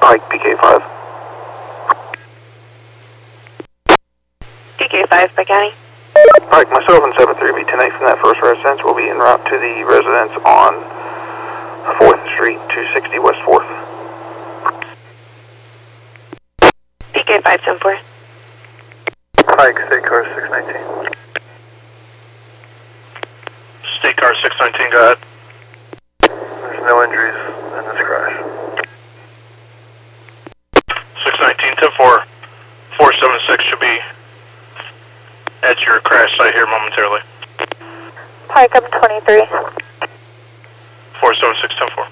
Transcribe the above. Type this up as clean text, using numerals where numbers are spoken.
Pike, PK5. PK5, Pike County. Pike, myself and 73B 10-8 from that first residence will be en route to the residence on 4th Street, 260 West 4th. PK574. Pike, State Car 619. State Car 619, go ahead. There's no injuries in this crash. 619, 10-4, 476 should be at your crash site here momentarily. Pike, I'm 23. 476, 10-4.